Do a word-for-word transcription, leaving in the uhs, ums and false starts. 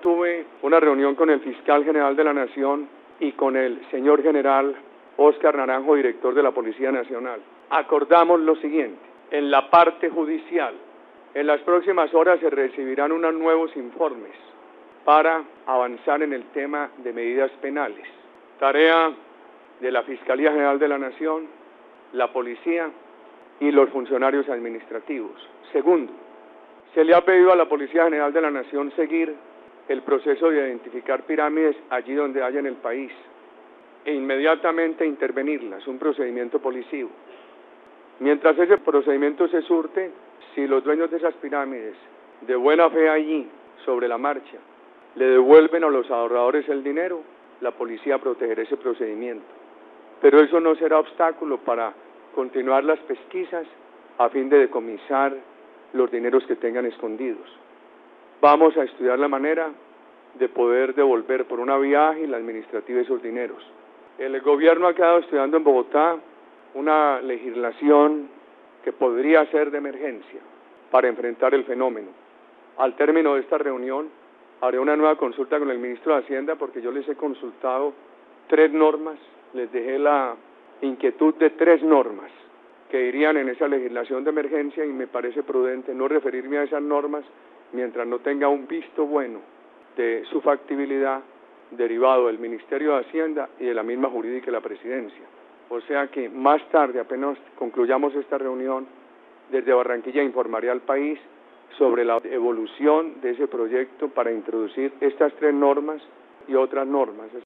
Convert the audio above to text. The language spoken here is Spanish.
tuve una reunión con el fiscal general de la Nación y con el señor general Óscar Naranjo, director de la Policía Nacional. Acordamos lo siguiente: en la parte judicial, en las próximas horas se recibirán unos nuevos informes para avanzar en el tema de medidas penales. Tarea de la Fiscalía General de la Nación, la Policía y los funcionarios administrativos. Segundo, se le ha pedido a la Policía General de la Nación seguir el proceso de identificar pirámides allí donde haya en el país e inmediatamente intervenirlas, un procedimiento policivo. Mientras ese procedimiento se surte, si los dueños de esas pirámides, de buena fe allí, sobre la marcha, le devuelven a los ahorradores el dinero, la policía protegerá ese procedimiento. Pero eso no será obstáculo para continuar las pesquisas a fin de decomisar los dineros que tengan escondidos. Vamos a estudiar la manera de poder devolver por una vía ágil administrativa esos dineros. El gobierno ha quedado estudiando en Bogotá una legislación que podría ser de emergencia para enfrentar el fenómeno. Al término de esta reunión, haré una nueva consulta con el ministro de Hacienda porque yo les he consultado tres normas, les dejé la inquietud de tres normas que irían en esa legislación de emergencia y me parece prudente no referirme a esas normas mientras no tenga un visto bueno de su factibilidad derivado del Ministerio de Hacienda y de la misma jurídica de la Presidencia. O sea que más tarde, apenas concluyamos esta reunión, desde Barranquilla informaré al país sobre la evolución de ese proyecto para introducir estas tres normas y otras normas.